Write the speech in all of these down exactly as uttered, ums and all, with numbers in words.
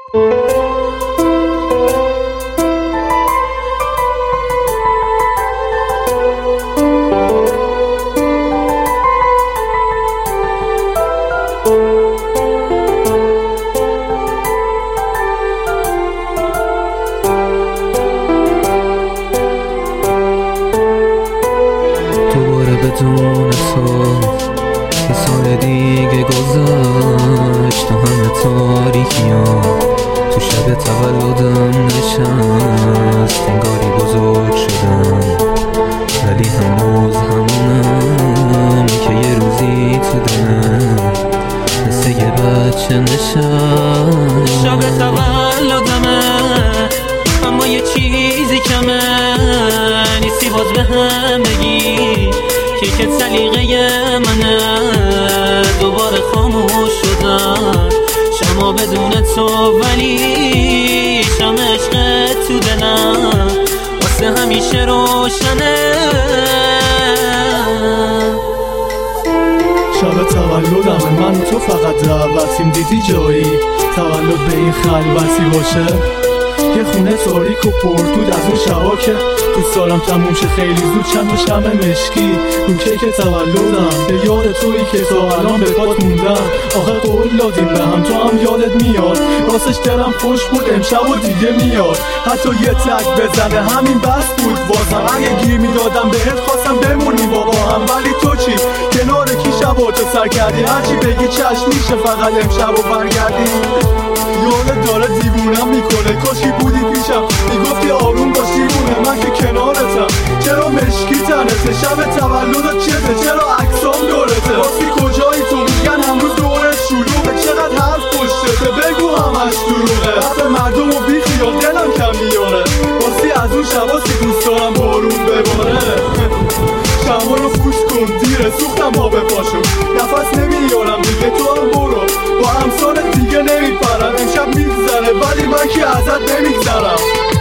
بدون تو یه سال دیگه گذشت و همه تاریکیام تو شب تولدم نشست، انگاری بزرگ شدم ولی هنوز همونم که یه روزی تو دلم مثل یه بچه نشست. شب تولدمه اما یه چیزی کمه، نیستی باز به هم بگی که که سلیقه منه. دوباره خاموش شدم شما بدون تو، ولی شم عشق تو دلم واسه همیشه روشنه. شب تولدم من و تو فقط دعوتیم، دیدی جایی تولد به این خلوتی باشه؟ یه خونه تاریک و پرتود از اون شبا که تو سالم تموم شه خیلی زود، چند تا شمع مشکی رو کیک تولدم به یاد تویی که تا الان به پات موندم. آخه قول دادیم به هم، تو هم یادت میاد، راستش دلم خوش بود امشب و دیگه میاد. حتی یه تک بزنه همین بس بود واسم، اگه گیر میدادم بهت خواستم بمونیم با هم، ولی تو چی؟ کنار کی شباتو سر کردی؟ هرچی بگی چشم میشه فقط امشب و برگردی. یادت داره دیوونم میکنه، کاشی بودی پیشم میگفتی آروم باش دیوونه، من که کنارتم. چرا مشکی تنته؟ شب تولدت چته؟ چرا عکسام دورته؟ راستی کجایی تو؟ میگن هنوز دورت شلوغه، چقدر حرف پشتته بگو همش دروغه. حرف مردم و بی خیال دلم کم میاره، راستی از اون شباسی دوست دارم بارون بباره. شما رو فوش کن دیره، سوختم ها به پاشو، نفس نمیارم دیگه، تو هم برو با همسان دیگه نمیپرم. امشب میگذره ولی من که ازت نمیگذرم.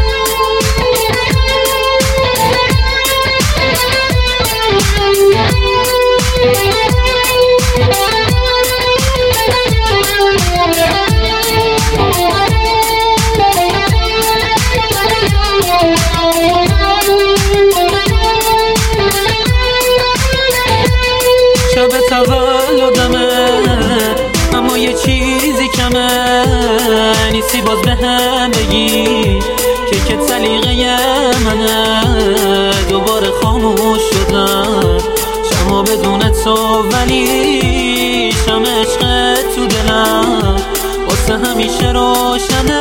شب تولدمه اما یه چیزی کمه، نیستی باز به هم بگی که که سلیقه منه. دوباره خاموش شدم شما بدون تو، ولی شم عشق تو دلم واسه همیشه روشنه.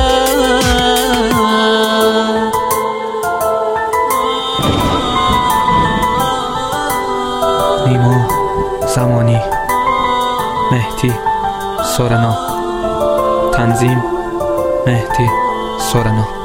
نیما زمانی، مهدی سورنا، تنظیم مهدی سورنا.